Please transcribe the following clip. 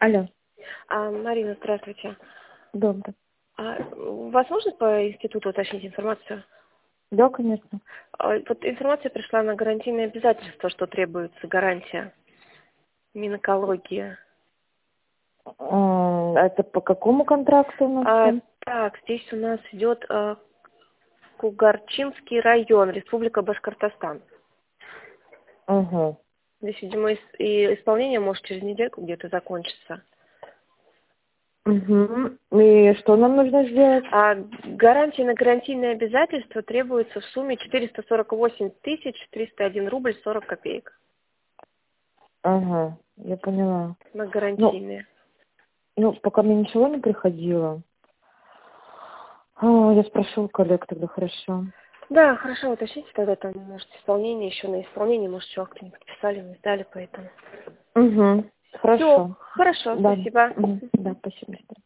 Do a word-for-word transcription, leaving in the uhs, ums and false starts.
Алло, А, Марина, здравствуйте. добрый. А, у вас можно по институту уточнить информацию? Да, конечно. А, вот информация пришла на гарантийные обязательства, что требуется гарантия. Минэкология. М, Это по какому контракту у нас А, там? так, здесь у нас идет а, Кугарчинский район, Республика Башкортостан. Угу. Здесь, видимо, ис- и исполнение может через недельку где-то закончиться. Угу. И что нам нужно сделать? А гарантия на гарантийные обязательства требуется в сумме четыреста сорок восемь тысяч триста один рубль сорок копеек. Ага, я поняла. На Ну, гарантийные. ну, пока мне ничего не приходило. А, я спрошу у коллег тогда, хорошо. Да, хорошо, уточните тогда там, может, исполнение еще на исполнение, может, еще акт не подписали, не сдали, поэтому. Угу. Все, Хорошо. хорошо, Да. спасибо. Мгм. Да, спасибо.